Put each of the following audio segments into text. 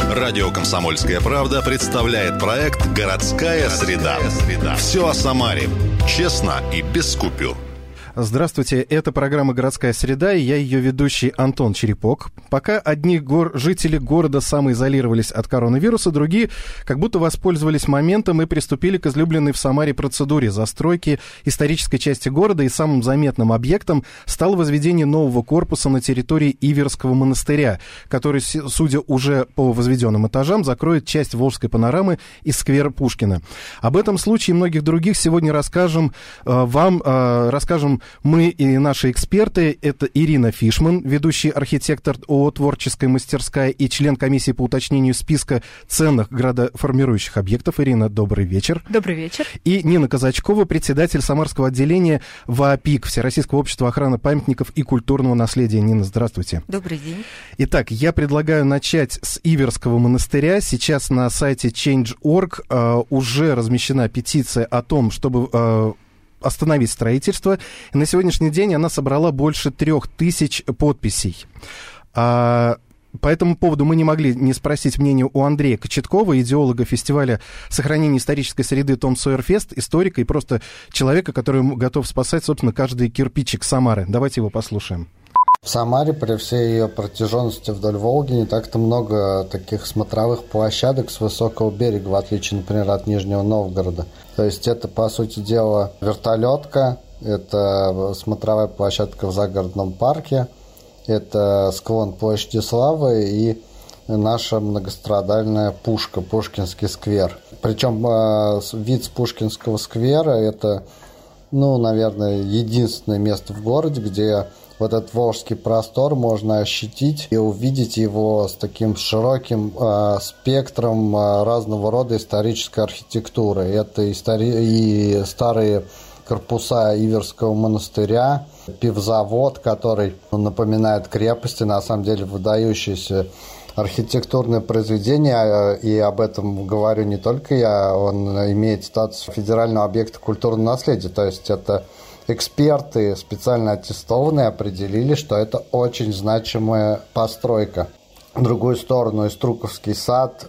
Радио «Комсомольская правда» представляет проект «Городская среда». Все о Самаре. Честно и без купюр. Здравствуйте, это программа «Городская среда», и я ее ведущий Антон Черепок. Пока одни жители города самоизолировались от коронавируса, другие как будто воспользовались моментом и приступили к излюбленной в Самаре процедуре застройки исторической части города, и самым заметным объектом стало возведение нового корпуса на территории Иверского монастыря, который, судя уже по возведенным этажам, закроет часть Волжской панорамы из сквера Пушкина. Об этом случае и многих других сегодня расскажем мы и наши эксперты. Это Ирина Фишман, ведущий архитектор ООО «Творческая мастерская» и член комиссии по уточнению списка ценных градоформирующих объектов. Ирина, добрый вечер. Добрый вечер. И Нина Казачкова, председатель Самарского отделения ВАПИК, Всероссийского общества охраны памятников и культурного наследия. Нина, здравствуйте. Добрый день. Итак, я предлагаю начать с Иверского монастыря. Сейчас на сайте Change.org уже размещена петиция о том, чтобы остановить строительство. И на сегодняшний день она собрала больше 3000 подписей. По этому поводу мы не могли не спросить мнение у Андрея Кочеткова, идеолога фестиваля сохранения исторической среды Том Сойер Фест, историка и просто человека, который готов спасать, собственно, каждый кирпичик Самары. Давайте его послушаем. В Самаре при всей ее протяженности вдоль Волги не так-то много таких смотровых площадок с высокого берега, в отличие, например, от Нижнего Новгорода. То есть это, по сути дела, вертолетка, это смотровая площадка в загородном парке, это склон площади Славы и наша многострадальная пушка, Пушкинский сквер. Причем вид с Пушкинского сквера – это, наверное, единственное место в городе, где вот этот волжский простор можно ощутить и увидеть его с таким широким спектром разного рода исторической архитектуры. Это и старые корпуса Иверского монастыря, пивзавод, который напоминает крепости, на самом деле выдающееся архитектурное произведение, и об этом говорю не только я, он имеет статус федерального объекта культурного наследия, то есть это эксперты, специально аттестованные, определили, что это очень значимая постройка. В другую сторону и Струковский сад,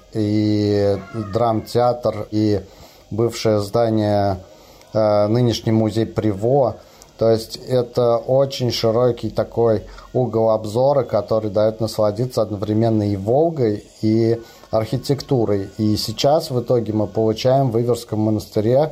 и драмтеатр, и бывшее здание, нынешний музей Приво. То есть это очень широкий такой угол обзора, который дает насладиться одновременно и Волгой, и архитектурой. И сейчас в итоге мы получаем в Иверском монастыре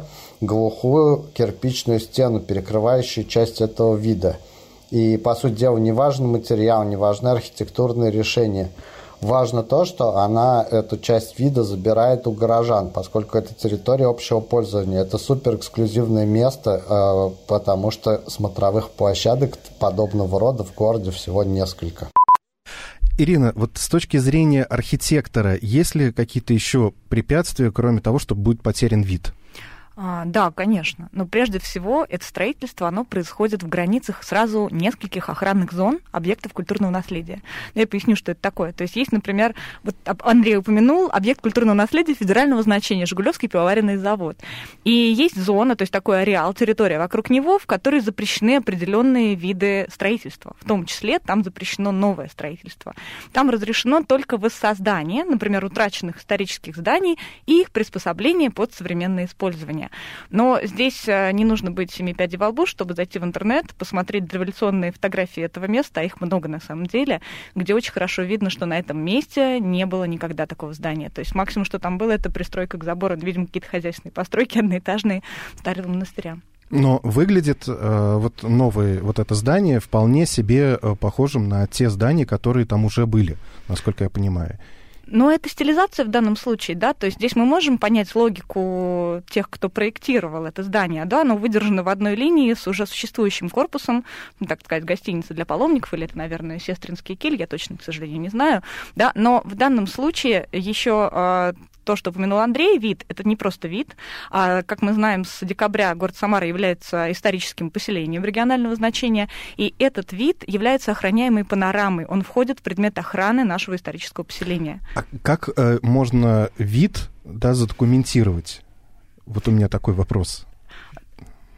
глухую кирпичную стену, перекрывающую часть этого вида. И, по сути дела, не важен материал, не важны архитектурные решения. Важно то, что она эту часть вида забирает у горожан, поскольку это территория общего пользования. Это суперэксклюзивное место, потому что смотровых площадок подобного рода в городе всего несколько. Ирина, вот с точки зрения архитектора, есть ли какие-то еще препятствия, кроме того, что будет потерян вид? Да, конечно. Но прежде всего это строительство, оно происходит в границах сразу нескольких охранных зон объектов культурного наследия. Я поясню, что это такое. То есть есть, например, вот Андрей упомянул, объект культурного наследия федерального значения Жигулевский пивоваренный завод. И есть зона, то есть такой ареал, территория вокруг него, в которой запрещены определенные виды строительства. В том числе там запрещено новое строительство. Там разрешено только воссоздание, например, утраченных исторических зданий и их приспособление под современное использование. Но здесь не нужно быть семи пядей во лбу, чтобы зайти в интернет, посмотреть революционные фотографии этого места, а их много на самом деле, где очень хорошо видно, что на этом месте не было никогда такого здания. То есть максимум, что там было, это пристройка к забору, видимо, какие-то хозяйственные постройки одноэтажные старого монастыря. Но выглядит вот новое вот это здание вполне себе похожим на те здания, которые там уже были, насколько я понимаю. Но это стилизация в данном случае, да, то есть здесь мы можем понять логику тех, кто проектировал это здание, да, оно выдержано в одной линии с уже существующим корпусом, так сказать, гостиница для паломников, или это, наверное, Сестринский киль, я точно, к сожалению, не знаю, да, но в данном случае еще то, что упомянул Андрей, вид, это не просто вид. Как мы знаем, с декабря город Самара является историческим поселением регионального значения, и этот вид является охраняемой панорамой. Он входит в предмет охраны нашего исторического поселения. А как можно вид задокументировать? Вот у меня такой вопрос.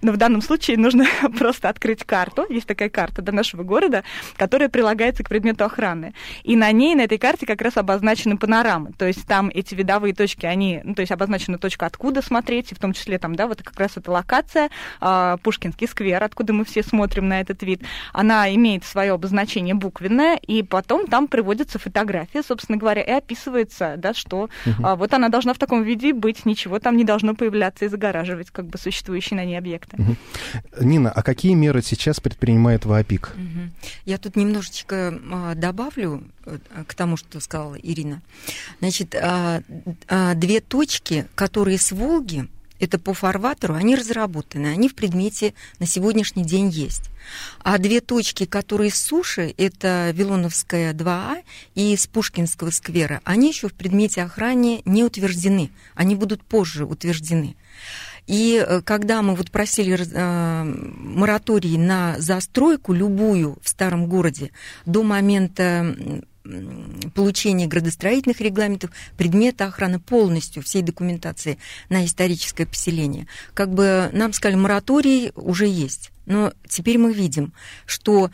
Но в данном случае нужно просто открыть карту. Есть такая карта до нашего города, которая прилагается к предмету охраны. И на ней, на этой карте как раз обозначены панорамы. То есть там эти видовые точки, они, то есть обозначена точка, откуда смотреть, и в том числе там, да, вот как раз эта локация, Пушкинский сквер, откуда мы все смотрим на этот вид. Она имеет свое обозначение буквенное, и потом там приводится фотография, собственно говоря, и описывается, да, что вот она должна в таком виде быть, ничего там не должно появляться и загораживать как бы существующие на ней объекты. Нина, а какие меры сейчас предпринимает ВАПИК? Я тут немножечко добавлю к тому, что сказала Ирина. Значит, две точки, которые с Волги, это по фарватеру, они разработаны, они в предмете на сегодняшний день есть. А две точки, которые с суши, это Вилоновская 2А и с Пушкинского сквера, они еще в предмете охраны не утверждены, они будут позже утверждены. И когда мы вот просили мораторий на застройку любую в старом городе до момента получения градостроительных регламентов, предмета охраны полностью всей документации на историческое поселение, как бы нам сказали, мораторий уже есть. Но теперь мы видим, что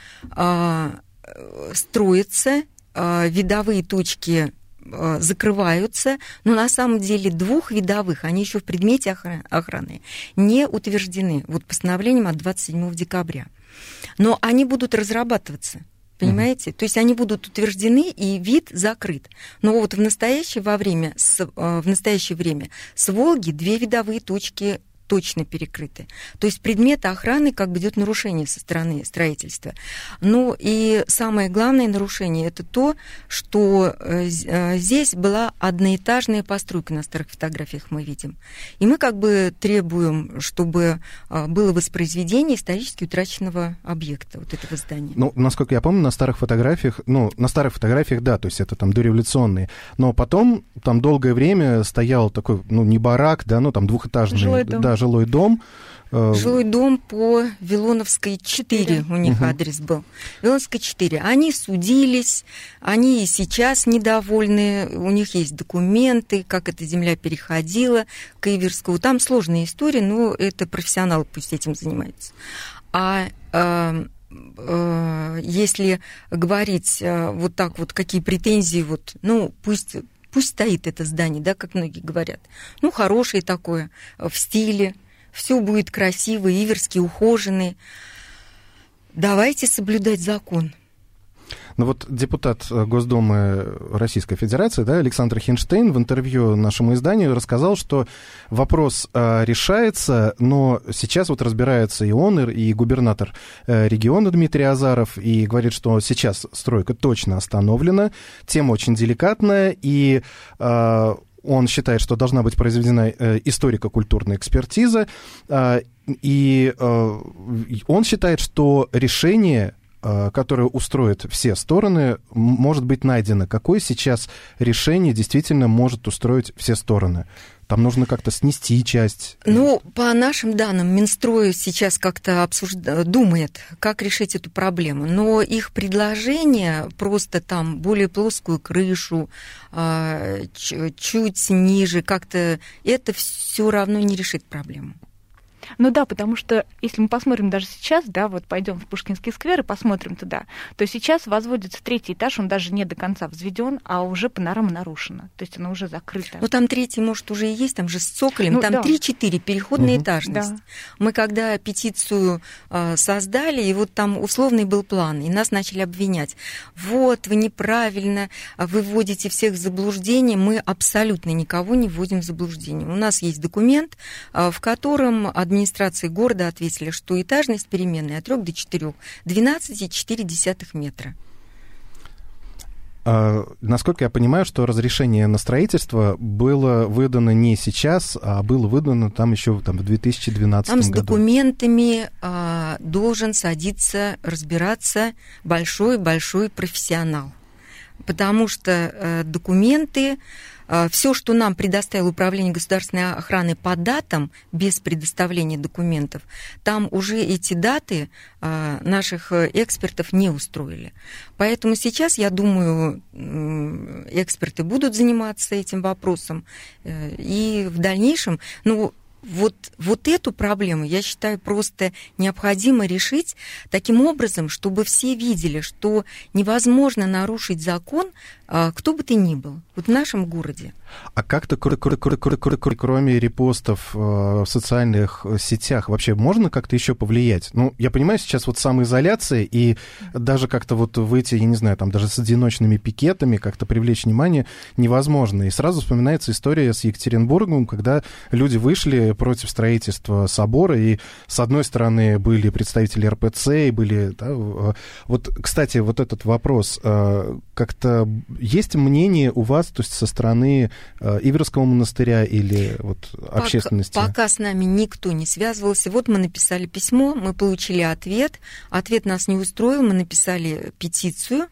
строятся видовые точки, закрываются, но на самом деле двух видовых, они еще в предмете охраны не утверждены вот постановлением от 27 декабря. Но они будут разрабатываться. Понимаете? То есть они будут утверждены, и вид закрыт. Но вот в настоящее время с Волги две видовые точки точно перекрыты. То есть предмета охраны как бы идет нарушение со стороны строительства. Ну и самое главное нарушение — это то, что здесь была одноэтажная постройка, на старых фотографиях мы видим. И мы как бы требуем, чтобы было воспроизведение исторически утраченного объекта, вот этого здания. Ну, насколько я помню, на старых фотографиях, да, то есть это там дореволюционные, но потом там долгое время стоял такой, не барак, да, там двухэтажный, жилой дом. Жилой дом по Вилоновской 4 у них адрес был. Вилоновская 4. Они судились, они и сейчас недовольны, у них есть документы, как эта земля переходила к Иверскову. Там сложная история, но это профессионалы пусть этим занимаются. А если говорить вот так вот, какие претензии, вот, пусть стоит это здание, да, как многие говорят. Хорошее такое, в стиле, все будет красиво, иверски, ухоженный. Давайте соблюдать закон. Вот депутат Госдумы Российской Федерации, да, Александр Хинштейн в интервью нашему изданию рассказал, что вопрос решается, но сейчас вот разбирается и он, и губернатор региона Дмитрий Азаров, и говорит, что сейчас стройка точно остановлена, тема очень деликатная, и он считает, что должна быть произведена историко-культурная экспертиза, и он считает, что решение, которое устроит все стороны, может быть найдено. Какое сейчас решение действительно может устроить все стороны? Там нужно как-то снести часть. По нашим данным, Минстрой сейчас как-то думает, как решить эту проблему. Но их предложение просто там более плоскую крышу, чуть ниже, как-то это все равно не решит проблему. Потому что если мы посмотрим даже сейчас, да, вот пойдем в Пушкинский сквер и посмотрим туда, то сейчас возводится 3-й этаж, он даже не до конца взведен, а уже панорама нарушена, то есть она уже закрыта. Там 3-й, может, уже и есть, там же с цоколем, там 3-4, переходная этажность. Да. Мы когда петицию создали, и вот там условный был план, и нас начали обвинять. Вот, вы неправильно, вы вводите всех в заблуждение, мы абсолютно никого не вводим в заблуждение. У нас есть документ, в котором администрации города ответили, что этажность переменная от 3 до 4, 12,4 метра. Насколько я понимаю, что разрешение на строительство было выдано не сейчас, а было выдано там еще в 2012 году. Там с документами должен садиться, разбираться большой-большой профессионал. Потому что документы, все, что нам предоставило Управление государственной охраны по датам, без предоставления документов, там уже эти даты наших экспертов не устроили. Поэтому сейчас, я думаю, эксперты будут заниматься этим вопросом. И в дальнейшем, вот эту проблему, я считаю, просто необходимо решить таким образом, чтобы все видели, что невозможно нарушить закон, кто бы ты ни был, вот в нашем городе. А как-то, кроме репостов в социальных сетях, вообще можно как-то еще повлиять? Ну, я понимаю, сейчас вот самоизоляция, и даже как-то вот выйти, я не знаю, там даже с одиночными пикетами как-то привлечь внимание невозможно. И сразу вспоминается история с Екатеринбургом, когда люди вышли против строительства собора, и с одной стороны были представители РПЦ, и были... Да, вот, кстати, вот этот вопрос, как-то есть мнение у вас, то есть со стороны Иверского монастыря или вот общественности? Пока с нами никто не связывался. Вот мы написали письмо, мы получили ответ. Ответ нас не устроил, мы написали петицию.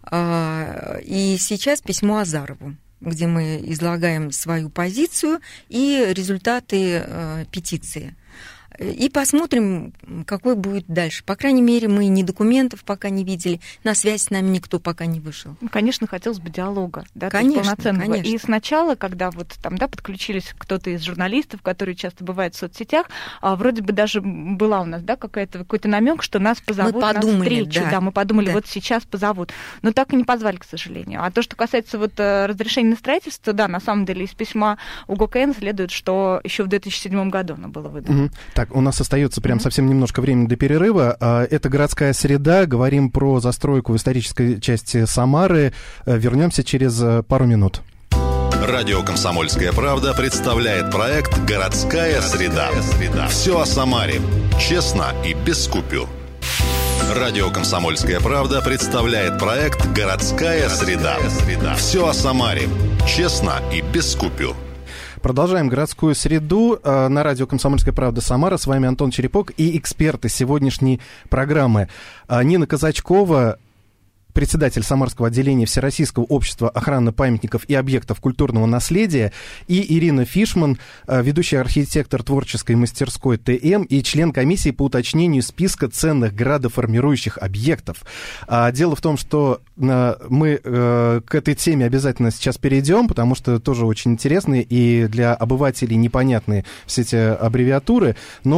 И сейчас письмо Азарову, где мы излагаем свою позицию и результаты петиции. И посмотрим, какой будет дальше. По крайней мере, мы ни документов пока не видели, на связь с нами никто пока не вышел. Ну, конечно, хотелось бы диалога, да, конечно, полноценного. Конечно. И сначала, когда вот там, да, подключились кто-то из журналистов, которые часто бывают в соцсетях, вроде бы даже была у нас, да, какой-то намек, что нас позовут на встречу. Да, мы подумали, вот сейчас позовут. Но так и не позвали, к сожалению. А то, что касается вот разрешения на строительство, да, на самом деле из письма УГКН следует, что еще в 2007 году оно было выдано. Так, у нас остается прям совсем немножко времени до перерыва. Это «Городская среда». Говорим про застройку в исторической части Самары. Вернемся через пару минут. Радио «Комсомольская правда» представляет проект «Городская среда». Все о Самаре. Честно и без купюр. Радио «Комсомольская правда» представляет проект «Городская среда». Все о Самаре. Честно и без купюр. Продолжаем «Городскую среду» на радио «Комсомольская правда» Самара. С вами Антон Черепок и эксперты сегодняшней программы. Нина Казачкова, председатель Самарского отделения Всероссийского общества охраны памятников и объектов культурного наследия, и Ирина Фишман, ведущий архитектор творческой мастерской ТМ и член комиссии по уточнению списка ценных градоформирующих объектов. Дело в том, что мы к этой теме обязательно сейчас перейдем, потому что тоже очень интересные и для обывателей непонятные все эти аббревиатуры.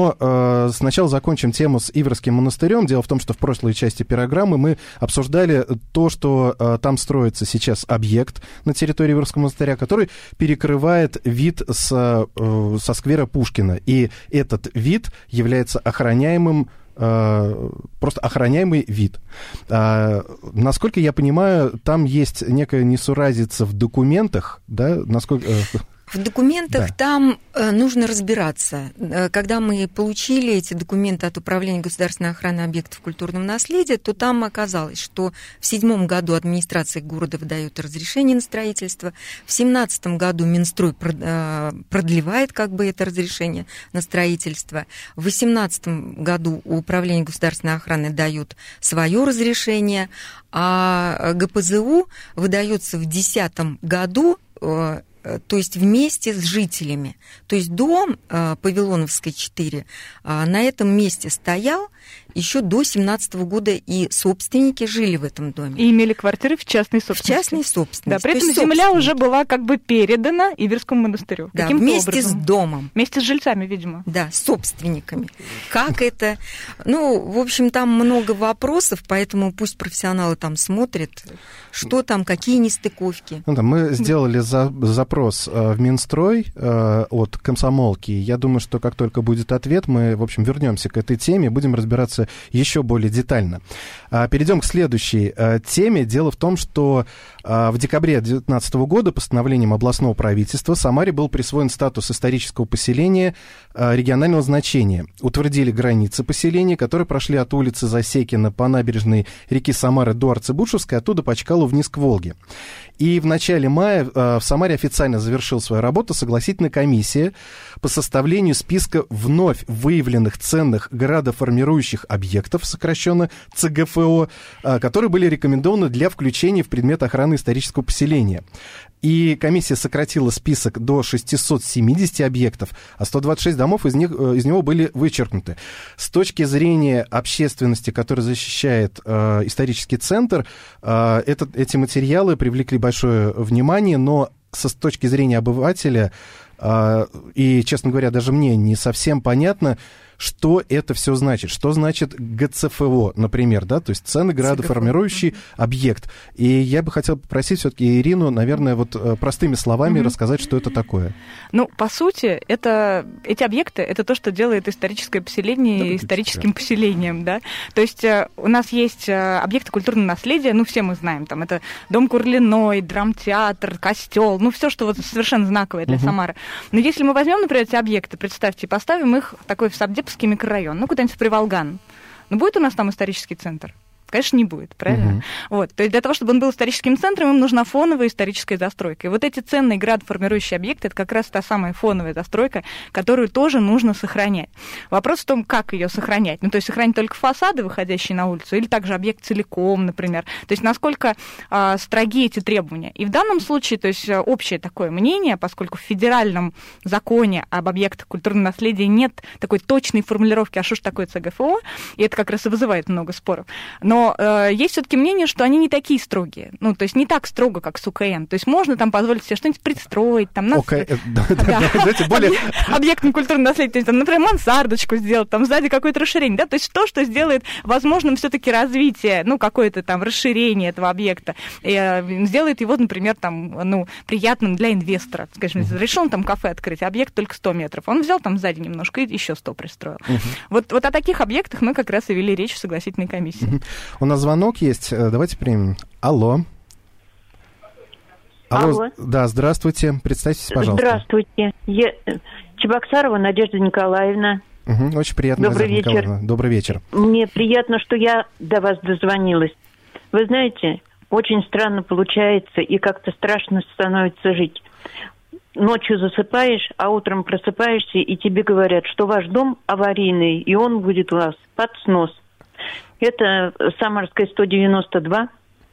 Но сначала закончим тему с Иверским монастырем. Дело в том, что в прошлой части программы мы обсуждали то, что там строится сейчас объект на территории Иверского монастыря, который перекрывает вид со сквера Пушкина. И этот вид является охраняемым, просто охраняемый вид. Насколько я понимаю, там есть некая несуразица в документах, да? Насколько... В документах да. Там нужно разбираться. Когда мы получили эти документы от Управления государственной охраны объектов культурного наследия, то там оказалось, что в 2007 году администрация города выдает разрешение на строительство, в 2017 году Минстрой продлевает это разрешение на строительство, в 2018 году Управление государственной охраны дает свое разрешение, а ГПЗУ выдается в 2010 году, то есть вместе с жителями. То есть дом Павилоновской 4 на этом месте стоял еще до 2017 года, и собственники жили в этом доме. И имели квартиры в частной собственности. В частной собственности. Да, при этом земля уже была передана Иверскому монастырю. Да, вместе с домом. Вместе с жильцами, видимо. Да, с собственниками. Как это? В общем, там много вопросов, поэтому пусть профессионалы там смотрят, что там, какие нестыковки. Мы сделали запрос в Минстрой от комсомолки. Я думаю, что как только будет ответ, мы, в общем, вернемся к этой теме, будем разбираться еще более детально. Перейдем к следующей теме. Дело в том, что в декабре 2019 года постановлением областного правительства Самаре был присвоен статус исторического поселения регионального значения. Утвердили границы поселения, которые прошли от улицы Засекина по набережной реки Самары до Арцебушевской, оттуда по Чкалу вниз к Волге. И в начале мая в Самаре официально завершила свою работу согласительная комиссия по составлению списка вновь выявленных ценных градоформирующих объектов, сокращенно ЦГФО, которые были рекомендованы для включения в предмет охраны исторического поселения. И комиссия сократила список до 670 объектов, а 126 домов из него были вычеркнуты. С точки зрения общественности, которая защищает исторический центр, эти материалы привлекли большое внимание, но с точки зрения обывателя И, честно говоря, даже мне не совсем понятно, что это все значит. Что значит ГЦФО, например, да, то есть ценно-градоформирующий объект. И я бы хотел попросить все-таки Ирину, наверное, вот простыми словами рассказать, что это такое. Ну, по сути, эти объекты — это то, что делает историческое поселение историческим поселением, да. То есть у нас есть объекты культурного наследия, ну, все мы знаем, там, это Дом Курлиной, драмтеатр, костел, ну, все, что вот совершенно знаковое для Самары. Но если мы возьмем, например, эти объекты, представьте, и поставим их такой в Сабдепский микрорайон, ну, куда-нибудь в Приволган, ну, будет у нас там исторический центр? Конечно, не будет, правильно? Вот. То есть для того, чтобы он был историческим центром, им нужна фоновая историческая застройка. И вот эти ценные градоформирующие объекты — это как раз та самая фоновая застройка, которую тоже нужно сохранять. Вопрос в том, как ее сохранять. Ну, то есть сохранить только фасады, выходящие на улицу, или также объект целиком, например. То есть насколько строги эти требования. И в данном случае, то есть общее такое мнение, поскольку в федеральном законе об объектах культурного наследия нет такой точной формулировки, а что ж такое ЦГФО, и это как раз и вызывает много споров. Но есть все-таки мнение, что они не такие строгие. Ну, то есть не так строго, как с УКН. То есть можно там позволить себе что-нибудь пристроить. Там, объектом культурного наследия. То есть, там, например, мансардочку сделать, там сзади какое-то расширение. Да? То есть то, что сделает возможным все-таки развитие, ну, какое-то там расширение этого объекта. И сделает его, например, там, ну, приятным для инвестора. Скажем, решил он там кафе открыть, а объект только 100 метров. Он взял там сзади немножко и еще 100 пристроил. Вот о таких объектах мы как раз и вели речь в согласительной комиссии. У нас звонок есть. Давайте примем. Алло. Алло. Да, здравствуйте. Представьтесь, пожалуйста. Здравствуйте. Я Чебоксарова Надежда Николаевна. Очень приятно. Добрый вечер. Николаевна. Добрый вечер. Мне приятно, что я до вас дозвонилась. Вы знаете, очень странно получается и как-то страшно становится жить. Ночью засыпаешь, а утром просыпаешься, и тебе говорят, что ваш дом аварийный, и он будет у вас под снос. Это Самарская 192,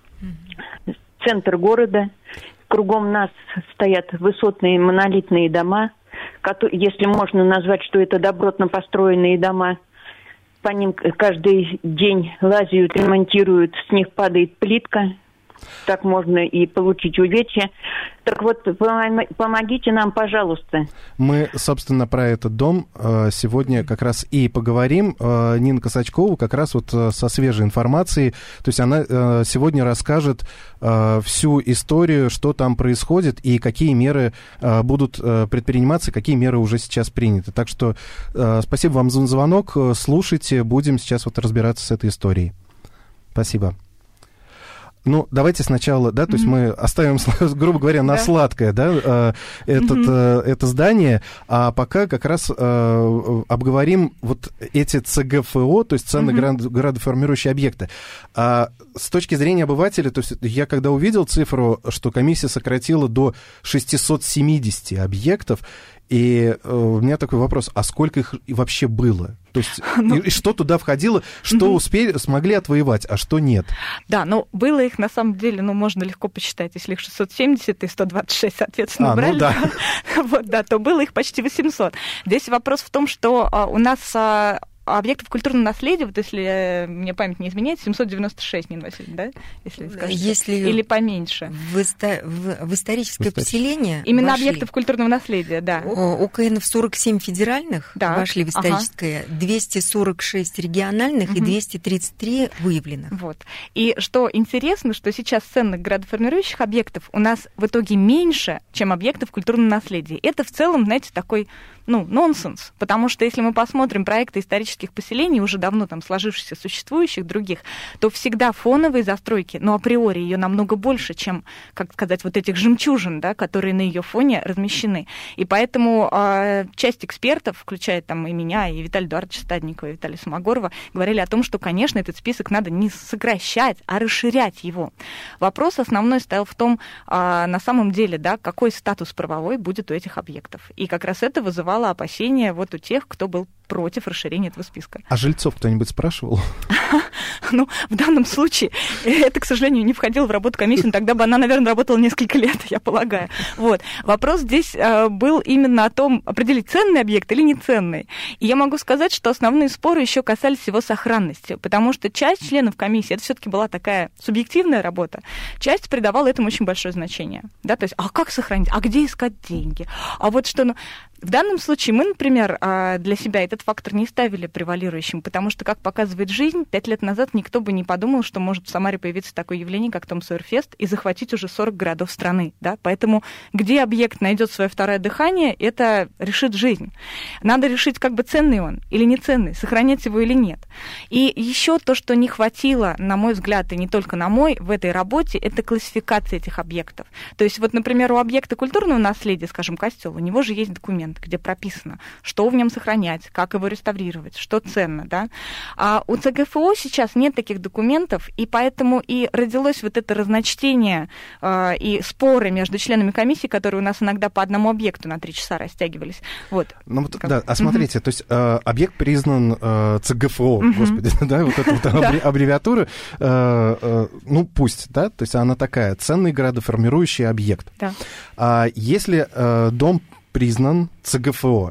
центр города. Кругом нас стоят высотные монолитные дома, если можно назвать, что это добротно построенные дома. По ним каждый день лазают, ремонтируют, с них падает плитка. Так можно и получить увечья. Так вот, помогите нам, пожалуйста. Мы, собственно, про этот дом сегодня как раз и поговорим. Нина Косачкова как раз вот со свежей информацией. То есть она сегодня расскажет всю историю, что там происходит и какие меры будут предприниматься, какие меры уже сейчас приняты. Так что спасибо вам за звонок. Слушайте, будем сейчас вот разбираться с этой историей. Спасибо. Ну, давайте сначала, да, то есть мы оставим, грубо говоря, на сладкое, да, это здание, а пока как раз обговорим вот эти ЦГФО, то есть ценно-градоформирующие объекты. А с точки зрения обывателя, то есть я когда увидел цифру, что комиссия сократила до 670 объектов, и у меня такой вопрос, а сколько их вообще было? То есть и что туда входило, что смогли отвоевать, а что нет? Да, ну, было их, на самом деле, ну, можно легко посчитать, если их 670 и 126, соответственно, убрали, ну, да. Вот, да, то было их почти 800. Здесь вопрос в том, что у нас объектов культурного наследия, вот если мне память не изменяет, 796, Нина Васильевна, да? Если или поменьше. В историческое поселение именно вошли объектов культурного наследия, да. ОКН в 47 федеральных вошли в историческое, 246 региональных и 233 выявленных. Вот. И что интересно, что сейчас ценных градоформирующих объектов у нас в итоге меньше, чем объектов культурного наследия. Это в целом, знаете, такой, ну, нонсенс, потому что если мы посмотрим проекты исторических поселений, уже давно там сложившихся, существующих, других, то всегда фоновые застройки, но априори ее намного больше, чем, как сказать, вот этих жемчужин, да, которые на ее фоне размещены. И поэтому часть экспертов, включая там и меня, и Виталия Эдуардовича Стадникова, и Виталия Самогорова, говорили о том, что, конечно, этот список надо не сокращать, а расширять его. Вопрос основной стоял в том, на самом деле, да, какой статус правовой будет у этих объектов. И как раз это вызывало опасения вот у тех, кто был против расширения этого списка. А жильцов кто-нибудь спрашивал? Ну, в данном случае это, к сожалению, не входило в работу комиссии, тогда бы она, наверное, работала несколько лет, я полагаю. Вот. Вопрос здесь был именно о том, определить, ценный объект или неценный. И я могу сказать, что основные споры еще касались его сохранности, потому что часть членов комиссии, это все-таки была такая субъективная работа, часть придавала этому очень большое значение. Да? То есть, а как сохранить, а где искать деньги? А вот что... В данном случае мы, например, для себя этот фактор не ставили превалирующим, потому что, как показывает жизнь, 5 лет назад никто бы не подумал, что может в Самаре появиться такое явление, как Том Сойер Фест, и захватить уже 40 городов страны. Да? Поэтому где объект найдет свое второе дыхание, это решит жизнь. Надо решить, как бы ценный он или не ценный, сохранять его или нет. И еще то, что не хватило, на мой взгляд, и не только на мой, в этой работе, это классификация этих объектов. То есть, вот, например, у объекта культурного наследия, скажем, костел, у него же есть документ, где прописано, что в нем сохранять, как его реставрировать, что ценно, да. А у ЦГФО сейчас нет таких документов, и поэтому и родилось вот это разночтение и споры между членами комиссии, которые у нас иногда по одному объекту на 3 часа растягивались. Вот. Ну, вот, да, а смотрите, то есть объект признан ЦГФО, господи, да, вот эта вот аббревиатура, ну, пусть, да, то есть она такая, ценный градоформирующий объект. Да. А если дом признан ЦГФО,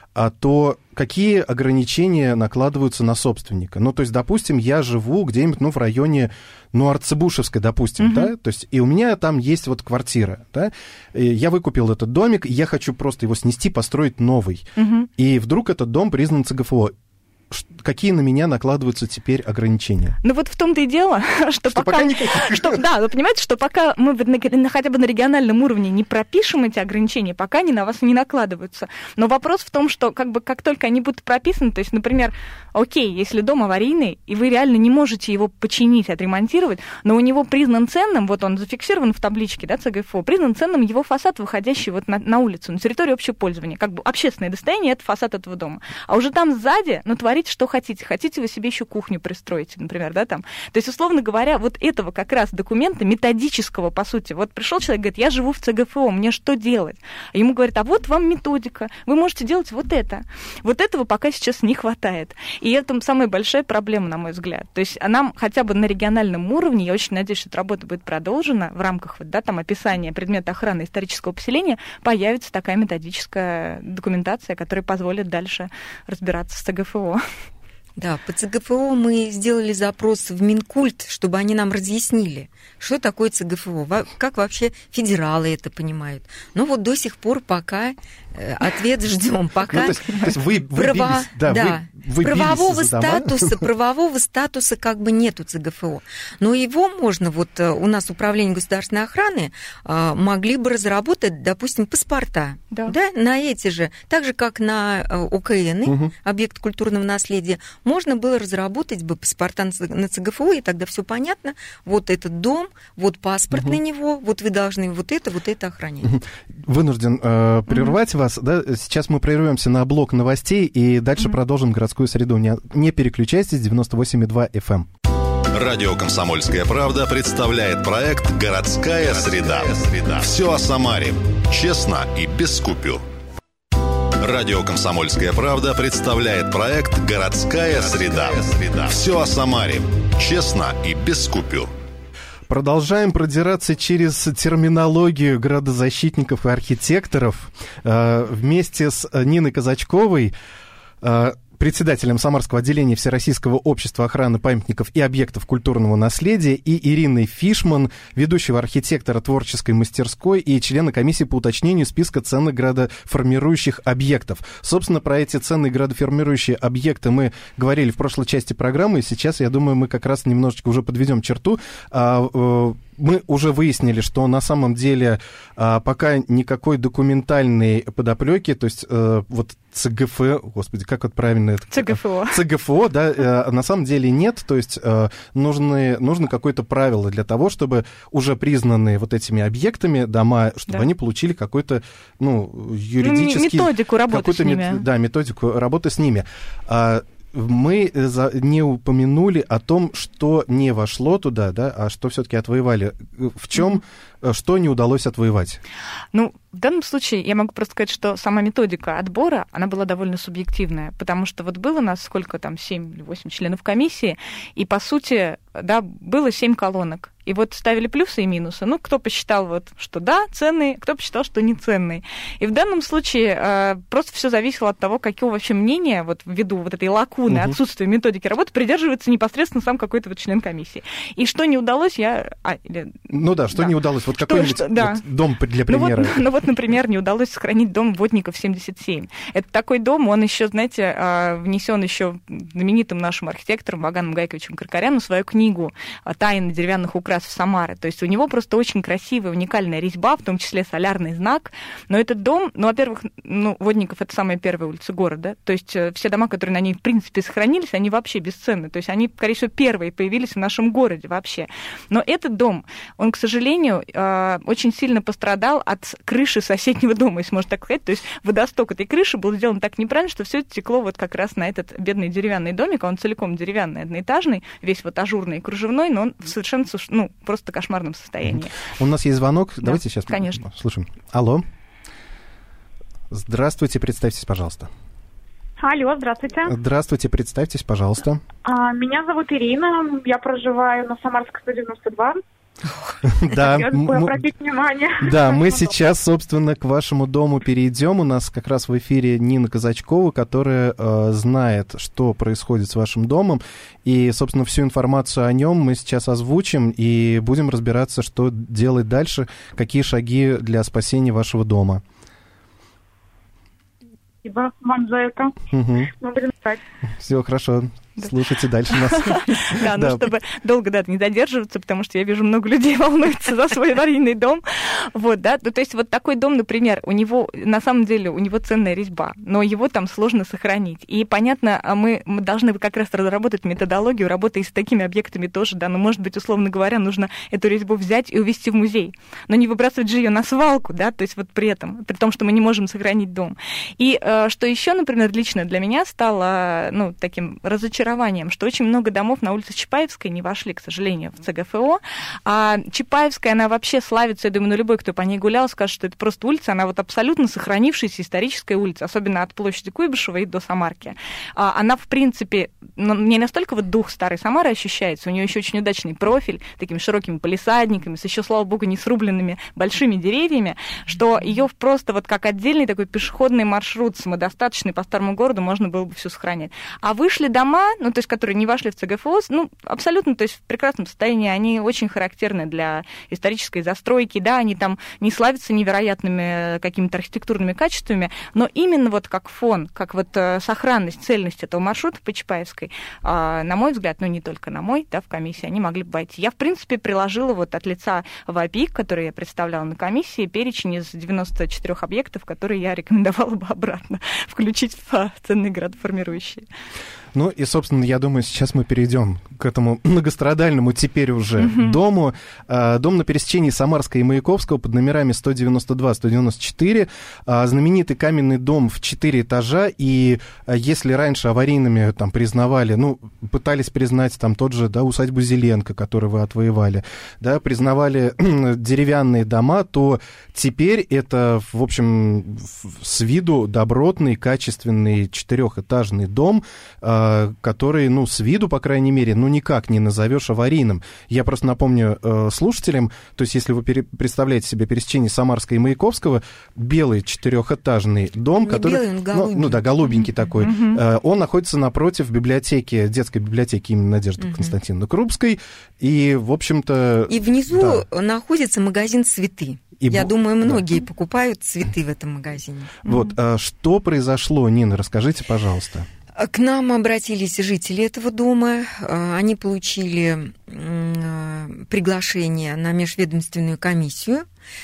то какие ограничения накладываются на собственника? Ну, то есть, допустим, я живу где-нибудь, в районе, Арцебушевской, допустим, да, то есть, и у меня там есть вот квартира, да, я выкупил этот домик, я хочу просто его снести, построить новый, и вдруг этот дом признан ЦГФО. Какие на меня накладываются теперь ограничения? Ну вот в том-то и дело, что пока да, вы понимаете, что пока мы хотя бы на региональном уровне не пропишем эти ограничения, пока они на вас не накладываются. Но вопрос в том, что как только они будут прописаны, то есть, например, окей, если дом аварийный, и вы реально не можете его починить, отремонтировать, но у него признан ценным, вот он зафиксирован в табличке, да, ЦГФО, признан ценным его фасад, выходящий вот на улицу, на территорию общего пользования, как бы общественное достояние, это фасад этого дома. А уже там сзади, творите, что хотите. Хотите вы себе еще кухню пристроить, например, да, там. То есть, условно говоря, вот этого как раз документа методического, по сути. Вот пришел человек, говорит, я живу в ЦГФО, мне что делать? А ему говорят, а вот вам методика, вы можете делать вот это. Вот этого пока сейчас не хватает. И это самая большая проблема, на мой взгляд. То есть, нам хотя бы на региональном уровне, я очень надеюсь, что эта работа будет продолжена в рамках вот, да, там, описания предмета охраны исторического поселения, появится такая методическая документация, которая позволит дальше разбираться с ЦГФО. Да, по ЦГФО мы сделали запрос в Минкульт, чтобы они нам разъяснили, что такое ЦГФО, как вообще федералы это понимают. Но вот до сих пор пока ответ ждем, пока правового статуса как бы нету ЦГФО. Но его можно, вот у нас Управление государственной охраны могли бы разработать, допустим, паспорта, да, на эти же, так же, как на ОКН, объект культурного наследия, можно было разработать бы паспорта на ЦГФО, и тогда все понятно, вот этот дом, вот паспорт на него, вот вы должны вот это охранять. Вынужден прервать вас. Да? Сейчас мы прервемся на блок новостей и дальше продолжим городскую среду. Не переключайтесь, 98,2 FM. Радио «Комсомольская правда» представляет проект «Городская среда». Все о Самаре. Честно и без купюр. Радио «Комсомольская правда» представляет проект «Городская среда». Все о Самаре. Честно и без купюр. Продолжаем продираться через терминологию градозащитников и архитекторов. Вместе с Ниной Казачковой, председателем Самарского отделения Всероссийского общества охраны памятников и объектов культурного наследия, и Ириной Фишман, ведущего архитектора творческой мастерской и члена комиссии по уточнению списка ценных градоформирующих объектов. Собственно, про эти ценные градоформирующие объекты мы говорили в прошлой части программы, и сейчас, я думаю, мы как раз немножечко уже подведем черту. Мы уже выяснили, что на самом деле пока никакой документальной подоплеки, то есть вот ЦГФО, господи, как вот правильно это? ЦГФО, да, на самом деле нет, то есть нужно какое-то правило для того, чтобы уже признанные вот этими объектами дома, чтобы они получили какой-то, юридический... Методику работы с ними. Да, методику работы с ними. Мы не упомянули о том, что не вошло туда, да, а что все-таки отвоевали. В чем что не удалось отвоевать? Ну, в данном случае я могу просто сказать, что сама методика отбора, она была довольно субъективная, потому что вот было у нас сколько там, 7 или 8 членов комиссии, и, по сути, да, было 7 колонок. И вот ставили плюсы и минусы. Ну, кто посчитал, вот, что да, ценный, кто посчитал, что не ценный. И в данном случае просто все зависело от того, какого вообще мнения, вот ввиду вот этой лакуны, отсутствия методики работы, придерживается непосредственно сам какой-то вот член комиссии. И что не удалось, не удалось? Вот какой-нибудь вот дом для примера. Ну вот, например, не удалось сохранить дом Водников 77. Это такой дом, он еще, знаете, внесен еще знаменитым нашим архитектором Ваганом Гайковичем Каркаряном в свою книгу «Тайны деревянных украсов Самары». То есть у него просто очень красивая, уникальная резьба, в том числе солярный знак. Но этот дом, во-первых, Водников — это самая первая улица города. То есть все дома, которые на ней, в принципе, сохранились, они вообще бесценны. То есть они, скорее всего, первые появились в нашем городе вообще. Но этот дом, он, к сожалению, очень сильно пострадал от крыши соседнего дома, если можно так сказать. То есть водосток этой крыши был сделан так неправильно, что все текло вот как раз на этот бедный деревянный домик, а он целиком деревянный, одноэтажный, весь вот ажурный и кружевной, но он в совершенно, просто кошмарном состоянии. У нас есть звонок. Да, давайте сейчас конечно. Слушаем. Алло. Здравствуйте, представьтесь, пожалуйста. Алло, здравствуйте. Здравствуйте, представьтесь, пожалуйста. Меня зовут Ирина, я проживаю на Самарской 192. Да, обратить внимание. Да, мы сейчас, собственно, к вашему дому перейдем. У нас как раз в эфире Нина Казачкова, которая знает, что происходит с вашим домом. И, собственно, всю информацию о нем мы сейчас озвучим и будем разбираться, что делать дальше, какие шаги для спасения вашего дома. Спасибо вам за это. Мы будем ждать. Все хорошо. Слушайте дальше нас. Да, чтобы долго, не задерживаться, потому что я вижу, много людей волнуются за свой аварийный дом. Вот, да, то есть вот такой дом, например, у него, на самом деле, у него ценная резьба, но его там сложно сохранить. И, понятно, мы должны как раз разработать методологию работы с такими объектами тоже, да, но, может быть, условно говоря, нужно эту резьбу взять и увезти в музей, но не выбрасывать же ее на свалку, да, то есть вот при том, что мы не можем сохранить дом. И что еще, например, лично для меня стало, таким разочарованием, что очень много домов на улице Чапаевской не вошли, к сожалению, в ЦГФО. А Чапаевская, она вообще славится, я думаю, любой, кто по ней гулял, скажет, что это просто улица, она вот абсолютно сохранившаяся историческая улица, особенно от площади Куйбышева и до Самарки. Она, в принципе, не настолько вот дух старой Самары ощущается, у нее еще очень удачный профиль, такими широкими палисадниками, с еще, слава богу, не срубленными большими деревьями, что ее просто вот как отдельный такой пешеходный маршрут самодостаточный по старому городу можно было бы все сохранять. А вышли дома, то есть которые не вошли в ЦГФО, абсолютно, то есть в прекрасном состоянии, они очень характерны для исторической застройки, да, они там не славятся невероятными какими-то архитектурными качествами, но именно вот как фон, как вот сохранность, цельность этого маршрута по Чапаевской, на мой взгляд, не только на мой, да, в комиссии, они могли бы войти. Я, в принципе, приложила вот от лица ВАПИК, который я представляла на комиссии, перечень из 94 объектов, которые я рекомендовала бы обратно включить в ценные градоформирующие. И, собственно, я думаю, сейчас мы перейдем к этому многострадальному теперь уже дому. Дом на пересечении Самарской и Маяковского под номерами 192-194. Знаменитый каменный дом в 4 этажа. И если раньше аварийными там признавали, пытались признать там тот же, да, усадьбу Зеленко, которую вы отвоевали, да, признавали деревянные дома, то теперь это, в общем, с виду добротный, качественный 4-этажный дом, который, с виду, по крайней мере, никак не назовешь аварийным. Я просто напомню слушателям, то есть если вы представляете себе пересечение Самарской и Маяковского, белый 4-этажный дом, не который... белый, он голубенький. Голубенький такой. Он находится напротив библиотеки, детской библиотеки имени Надежды Константиновны Крупской, и, в общем-то... И внизу находится магазин «Цветы». Я думаю, многие покупают цветы в этом магазине. Вот, что произошло, Нина, расскажите, пожалуйста. К нам обратились жители этого дома, они получили приглашение на межведомственную комиссию,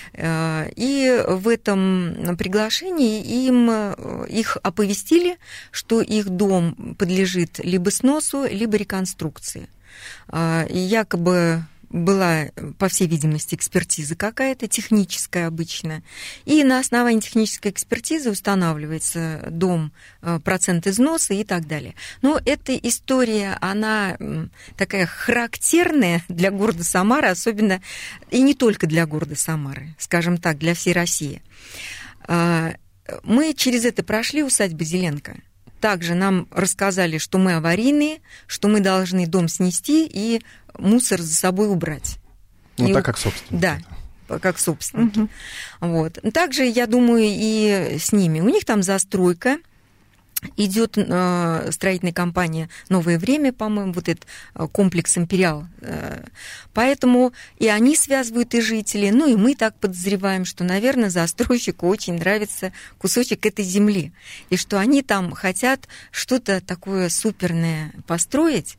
и в этом приглашении их оповестили, что их дом подлежит либо сносу, либо реконструкции. И якобы была, по всей видимости, экспертиза какая-то, техническая обычно, и на основании технической экспертизы устанавливается дом, процент износа и так далее. Но эта история, она такая характерная для города Самары, особенно, и не только для города Самары, скажем так, для всей России. Мы через это прошли, усадьба Зеленко. Также нам рассказали, что мы аварийные, что мы должны дом снести и мусор за собой убрать. Ну, и так как собственники. Да, как собственники. Вот. Также, я думаю, и с ними. У них там застройка. Идет строительная компания «Новое время», по-моему, вот этот комплекс «Империал». Поэтому и они связывают, и жители. Ну, и мы так подозреваем, что, наверное, застройщику очень нравится кусочек этой земли. И что они там хотят что-то такое суперное построить.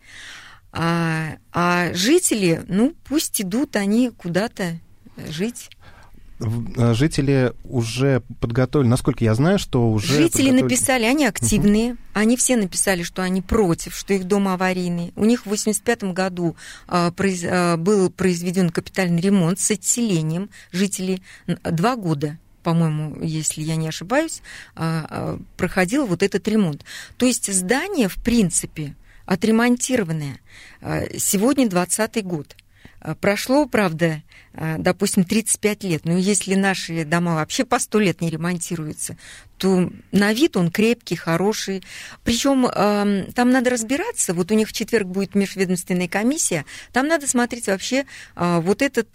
А жители, ну, пусть идут они куда-то жить. Жители уже подготовили, насколько я знаю, что уже... Жители написали, они активные, они все написали, что они против, что их дом аварийный. У них в 1985 году был произведен капитальный ремонт с отселением жителей 2 года. По-моему, если я не ошибаюсь, проходил вот этот ремонт. То есть здание, в принципе, отремонтированное. Сегодня 20-й год. Прошло, правда, допустим, 35 лет. Но если наши дома вообще по 100 лет не ремонтируются, то на вид он крепкий, хороший. Причем там надо разбираться. Вот у них в четверг будет межведомственная комиссия. Там надо смотреть вообще вот этот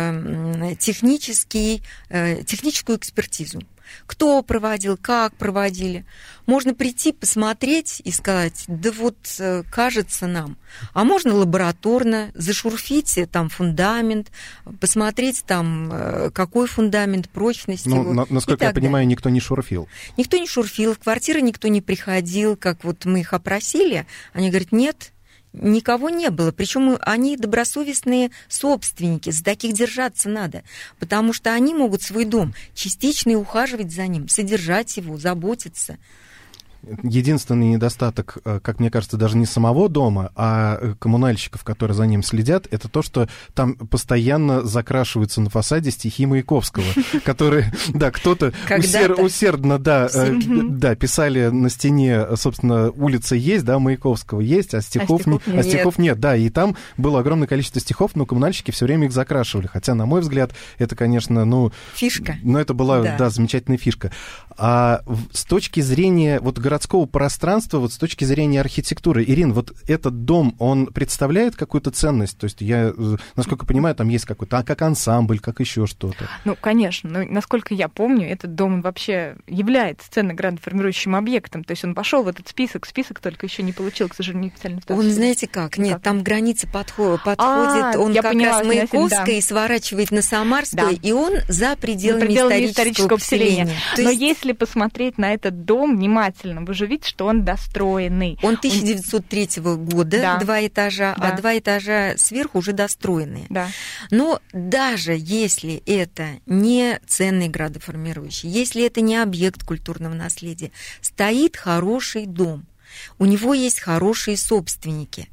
техническую экспертизу. Кто проводил, как проводили. Можно прийти, посмотреть и сказать, да вот кажется нам. А можно лабораторно зашурфить там фундамент, посмотреть там, какой фундамент, прочность его. Насколько я понимаю, никто не шурфил. Никто не шурфил, в квартиры никто не приходил, как вот мы их опросили. Они говорят, нет, никого не было. Причем они добросовестные собственники, за таких держаться надо, потому что они могут свой дом частично ухаживать за ним, содержать его, заботиться. Единственный недостаток, как мне кажется, даже не самого дома, а коммунальщиков, которые за ним следят, это то, что там постоянно закрашиваются на фасаде стихи Маяковского, которые, да, кто-то усердно, да, писали на стене, собственно, улица есть, да, Маяковского есть, а стихов нет, да, и там было огромное количество стихов, но коммунальщики все время их закрашивали, хотя, на мой взгляд, это, конечно, фишка. Но это была, да, замечательная фишка. А с точки зрения вот городского пространства, вот с точки зрения архитектуры, Ирина, вот этот дом, он представляет какую-то ценность? То есть я, насколько понимаю, там есть какой-то, как ансамбль, как еще что-то. Ну, конечно. Но, насколько я помню, этот дом он вообще является ценно-градоформирующим объектом. То есть он пошел в этот список только еще не получил, к сожалению, официальный статус. Он, знаете как? Нет, там граница подходит. Он как раз Маяковской сворачивает на Самарскую, и он за пределами исторического поселения. Но если посмотреть на этот дом внимательно, вы же видите, что он достроенный. Он 1903 года, да. 2 этажа, да. А 2 этажа сверху уже достроенные. Да. Но даже если это не ценный градоформирующий, если это не объект культурного наследия, стоит хороший дом, у него есть хорошие собственники.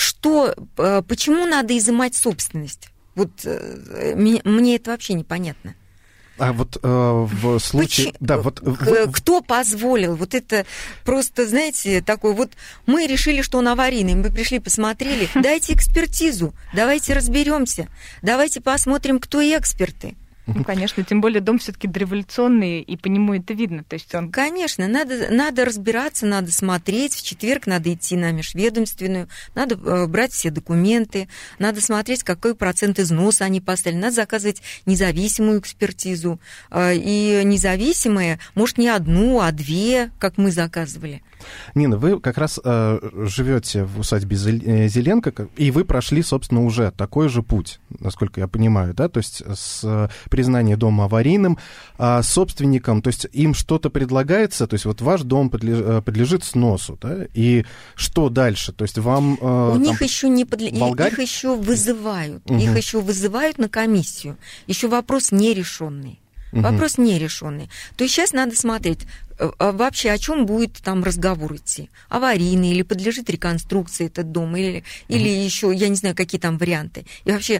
Почему надо изымать собственность? Вот мне это вообще непонятно. А вот в случае... Кто позволил? Вот это просто, знаете, такой вот... Мы решили, что он аварийный, мы пришли, посмотрели. Дайте экспертизу, давайте разберемся, давайте посмотрим, кто эксперты. Ну, конечно, тем более дом все-таки дореволюционный, и по нему это видно. То есть он... Конечно, надо разбираться, надо смотреть. В четверг надо идти на межведомственную, надо брать все документы, надо смотреть, какой процент износа они поставили. Надо заказывать независимую экспертизу. И независимая, может, не одну, а 2, как мы заказывали. Нина, вы как раз живете в усадьбе Зеленко, и вы прошли, собственно, уже такой же путь, насколько я понимаю, да, то есть с признания дома аварийным, собственникам, то есть им что-то предлагается, то есть вот ваш дом подлежит сносу, да, и что дальше, то есть вам... У них еще не их еще вызывают, их еще вызывают на комиссию, еще вопрос нерешенный. Вопрос нерешенный. То есть сейчас надо смотреть, вообще о чем будет там разговор идти. Аварийный или подлежит реконструкции этот дом, или еще, я не знаю, какие там варианты. И вообще,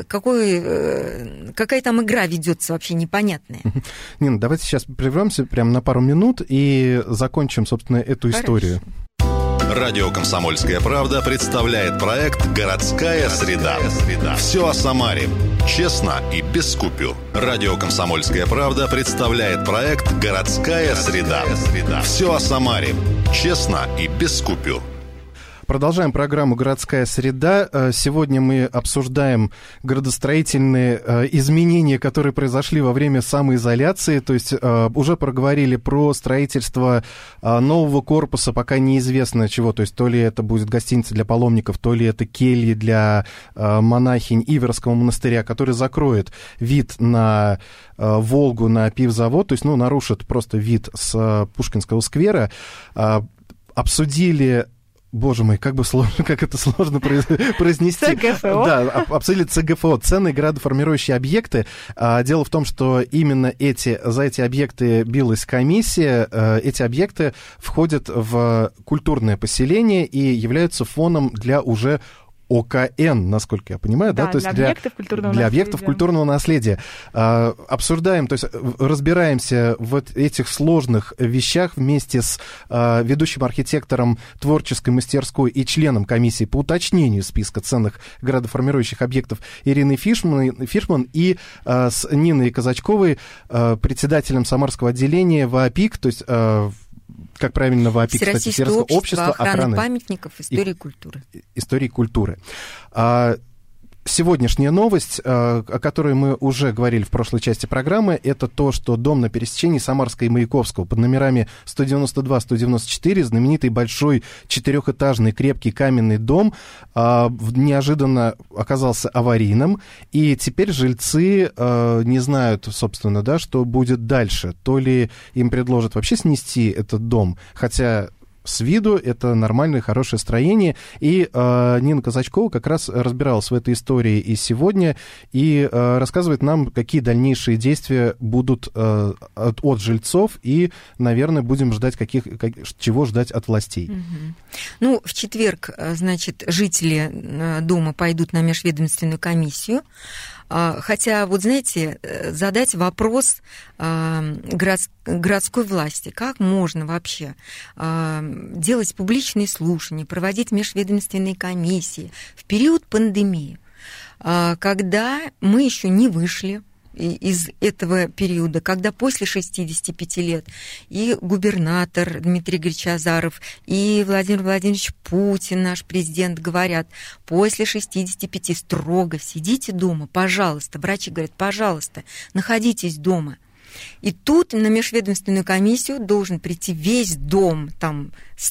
какая там игра ведется вообще непонятная. Нина, давайте сейчас прервемся прямо на пару минут и закончим, собственно, эту историю. Радио «Комсомольская правда» представляет проект «Городская среда». Все о Самаре. Честно и без купюр. Радио «Комсомольская правда» представляет проект «Городская среда». Все о Самаре. Честно и без купюр. Продолжаем программу «Городская среда». Сегодня мы обсуждаем градостроительные изменения, которые произошли во время самоизоляции. То есть уже проговорили про строительство нового корпуса, пока неизвестно чего. То есть то ли это будет гостиница для паломников, то ли это кельи для монахинь Иверского монастыря, который закроет вид на Волгу, на пивзавод. То есть, нарушит просто вид с Пушкинского сквера. Обсудили... Боже мой, как это сложно произнести. ЦГФО. Да, обсудили ЦГФО, ценные градоформирующие объекты. Дело в том, что именно за эти объекты билась комиссия. Эти объекты входят в культурное поселение и являются фоном для уже ОКН, насколько я понимаю, да, то есть для объектов культурного наследия. Обсуждаем, то есть разбираемся в этих сложных вещах вместе с ведущим архитектором творческой мастерской и членом комиссии по уточнению списка ценных градоформирующих объектов Ириной Фишман и с Ниной Казачковой, председателем Самарского отделения ВАПИК, то есть как правильно ВАПИК, кстати, Всероссийское общество охраны памятников истории культуры. Истории культуры. Сегодняшняя новость, о которой мы уже говорили в прошлой части программы, это то, что дом на пересечении Самарской и Маяковского под номерами 192-194, знаменитый большой четырехэтажный крепкий каменный дом, неожиданно оказался аварийным, и теперь жильцы не знают, собственно, да, что будет дальше. То ли им предложат вообще снести этот дом, хотя... С виду это нормальное, хорошее строение. И Нина Казачкова как раз разбиралась в этой истории и сегодня, и рассказывает нам, какие дальнейшие действия будут от жильцов, и, наверное, будем ждать, чего ждать от властей. В четверг, значит, жители дома пойдут на межведомственную комиссию. Хотя, вот знаете, задать вопрос городской власти, как можно вообще делать публичные слушания, проводить межведомственные комиссии в период пандемии, когда мы еще не вышли из этого периода, когда после 65 лет и губернатор Дмитрий Игоревич Азаров, и Владимир Владимирович Путин, наш президент, говорят, после 65 строго сидите дома, пожалуйста. Врачи говорят, пожалуйста, находитесь дома. И тут на межведомственную комиссию должен прийти весь дом, там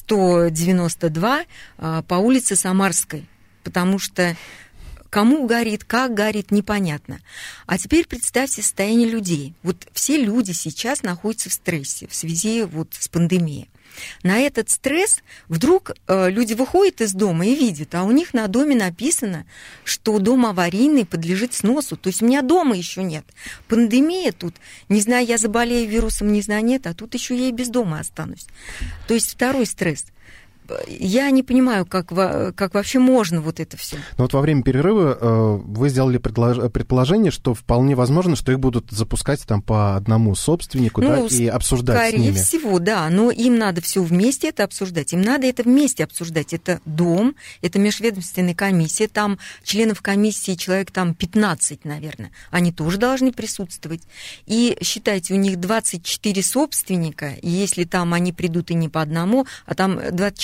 192, по улице Самарской, потому что кому горит, как горит, непонятно. А теперь представьте состояние людей. Вот все люди сейчас находятся в стрессе в связи с пандемией. На этот стресс вдруг люди выходят из дома и видят, а у них на доме написано, что дом аварийный, подлежит сносу. То есть у меня дома еще нет. Пандемия тут, не знаю, я заболею вирусом, не знаю, нет, а тут еще я и без дома останусь. То есть второй стресс. Я не понимаю, как вообще можно вот это все. Но во время перерыва вы сделали предположение, что вполне возможно, что их будут запускать там по одному собственнику, и обсуждать с ними. Скорее всего, да, но им надо все вместе это обсуждать. Им надо это вместе обсуждать. Это дом, это межведомственная комиссия, там членов комиссии человек там 15, наверное. Они тоже должны присутствовать. И считайте, у них 24 собственника, и если там они придут и не по одному, а там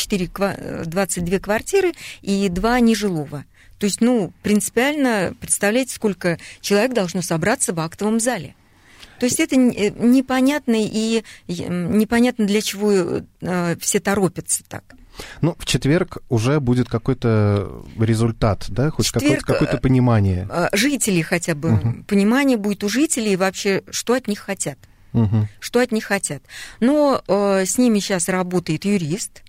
22 квартиры и 2 нежилого. То есть, принципиально, представляете, сколько человек должно собраться в актовом зале. То есть это непонятно, и непонятно, для чего все торопятся так. В четверг уже будет какой-то результат, да? Хоть какое-то понимание. Жители хотя бы, понимание будет у жителей вообще, что от них хотят. Что от них хотят. Но с ними сейчас работает юрист,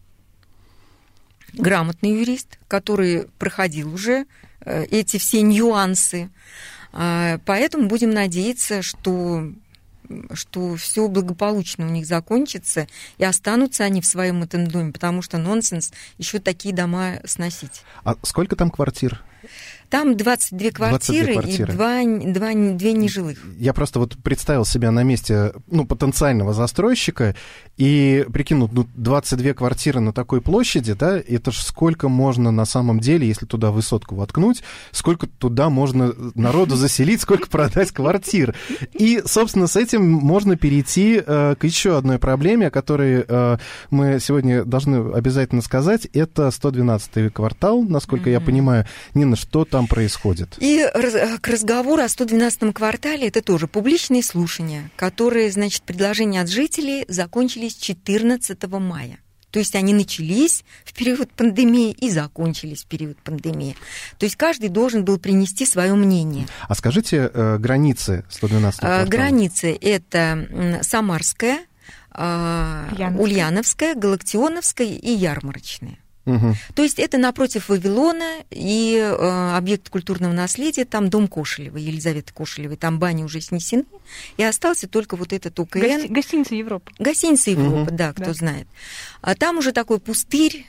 грамотный юрист, который проходил уже эти все нюансы. Поэтому будем надеяться, что что все благополучно у них закончится, и останутся они в своем этом доме, потому что нонсенс еще такие дома сносить. А сколько там квартир? Там 22 квартиры, и две нежилых. Я просто вот представил себя на месте, потенциального застройщика и прикинул, 22 квартиры на такой площади, да, это ж сколько можно на самом деле, если туда высотку воткнуть, сколько туда можно народу заселить, сколько продать квартир. И, собственно, с этим можно перейти к еще одной проблеме, о которой мы сегодня должны обязательно сказать. Это 112-й квартал, насколько я понимаю. Нина, что там происходит? И к разговору о 112-м квартале, это тоже публичные слушания, которые, значит, предложения от жителей закончились 14 мая. То есть они начались в период пандемии и закончились в период пандемии. То есть каждый должен был принести свое мнение. А скажите границы 112-го квартала. Границы – это Самарская, Ульяновская, Галактионовская и Ярмарочная. Угу. То есть это напротив Вавилона и объект культурного наследия, там дом Кошелевой, Елизаветы Кошелевой, там бани уже снесены, и остался только вот этот УКН. Гостиница Европа. Гостиница Европа, да, кто знает. А там уже такой пустырь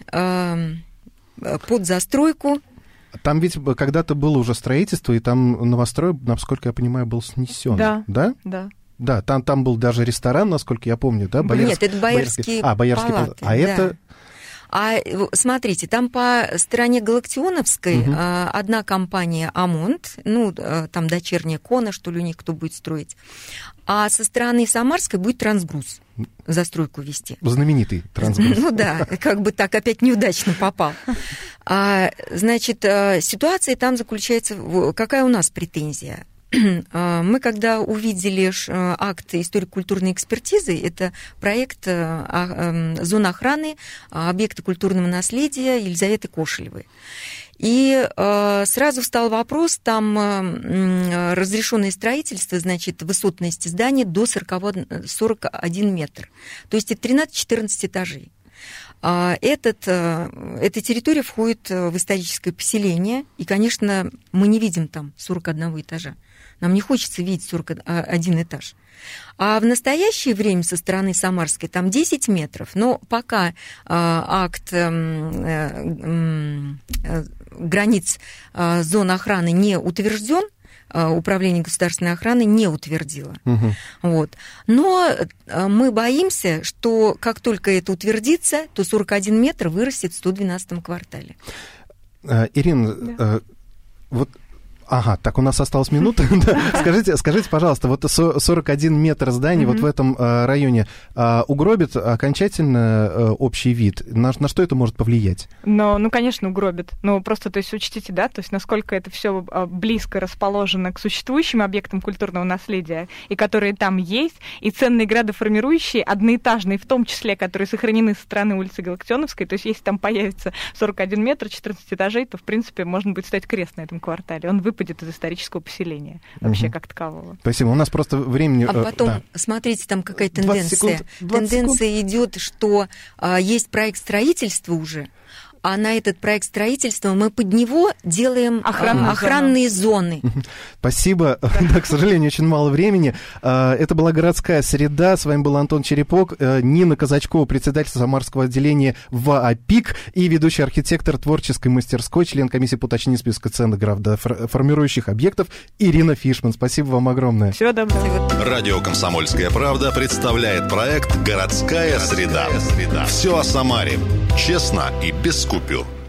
под застройку. Там ведь когда-то было уже строительство, и там новострой, насколько я понимаю, был снесен. Да? Да. Да, там был даже ресторан, насколько я помню, да? Нет, это Боярские палаты. А это... А смотрите, там по стороне Галактионовской одна компания «Амонт», там дочерняя «Кона», что ли, у них кто будет строить, а со стороны Самарской будет «Трансгруз» застройку вести. Знаменитый «Трансгруз». Ну да, как бы так опять неудачно попал. Значит, ситуация там заключается... Какая у нас претензия? Мы, когда увидели акт историко-культурной экспертизы, это проект зоны охраны объекта культурного наследия Елизаветы Кошелевой. И сразу встал вопрос, там разрешенное строительство, значит, высотность здания до 41 метр. То есть это 13-14 этажей. Эта территория входит в историческое поселение, и, конечно, мы не видим там 41 этажа. Нам не хочется видеть 41 этаж. А в настоящее время со стороны Самарской там 10 метров, но пока акт границ зон охраны не утвержден, Управление государственной охраны не утвердило. Вот. Но мы боимся, что как только это утвердится, то 41 метр вырастет в 112-м квартале. Ирина, вот... Ага, так у нас осталась минута. Скажите, пожалуйста, вот 41 метр зданий вот в этом районе угробит окончательно общий вид? На что это может повлиять? Ну, конечно, угробит. Ну, просто, то есть, учтите, да, то есть, насколько это все близко расположено к существующим объектам культурного наследия, и которые там есть, и ценные градоформирующие, одноэтажные, в том числе, которые сохранены со стороны улицы Галактионовской, то есть, если там появится 41 метр, 14 этажей, то, в принципе, можно будет ставить крест на этом квартале. Он выпадет из исторического поселения вообще как такового. Спасибо. У нас просто времени... А потом, смотрите, там какая тенденция. Тенденция идет, что есть проект строительства уже, а на этот проект строительства мы под него делаем охранные зоны. Спасибо. Да, к сожалению, очень мало времени. Это была «Городская среда». С вами был Антон Черепок, Нина Казачкова, председатель Самарского отделения ВАПИК и ведущий архитектор творческой мастерской, член комиссии по уточнению списка ценных градоформирующих объектов Ирина Фишман. Спасибо вам огромное. Всего доброго. Радио «Комсомольская правда» представляет проект «Городская среда». Все о Самаре. Честно и без купюр.